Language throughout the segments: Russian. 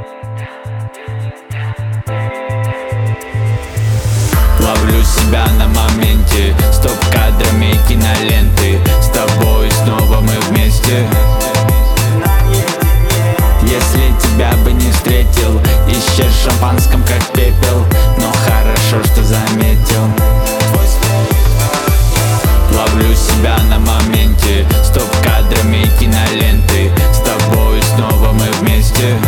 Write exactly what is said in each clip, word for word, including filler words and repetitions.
Ловлю себя на моменте, стоп-кадрами киноленты. С тобой снова мы вместе. Если тебя бы не встретил, исчез в шампанском как пепел. Но хорошо, что заметил. Ловлю себя на моменте, стоп-кадрами киноленты. С тобой снова мы вместе.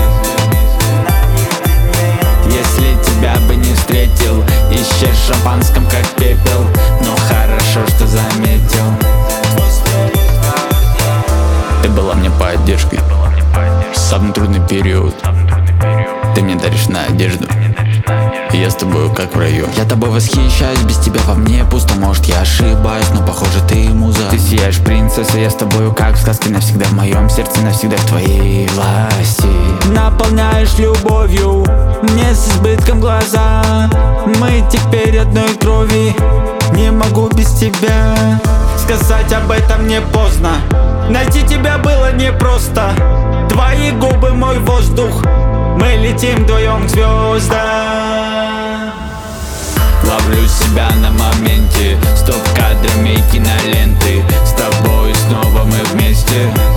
Если тебя бы не встретил, исчез в шампанском как пепел. Но хорошо, что заметил. Ты была мне поддержкой в самый трудный период. Ты мне даришь надежду, и я с тобой как в раю. Я тобой восхищаюсь, без тебя во мне пусто. Может, я ошибаюсь, но похоже, ты муза. Ты сияешь, принцесса, я с тобою как в сказке. Навсегда в моем сердце, навсегда в твоей власти. Наполняешь любовью мне с избытком глаза. Мы теперь одной крови, не могу без тебя. Сказать об этом не поздно, найти тебя было непросто. Твои губы мой воздух, мы летим вдвоем к звездам. Ловлю себя на моменте, стоп-кадрами киноленты. С тобой снова мы вместе.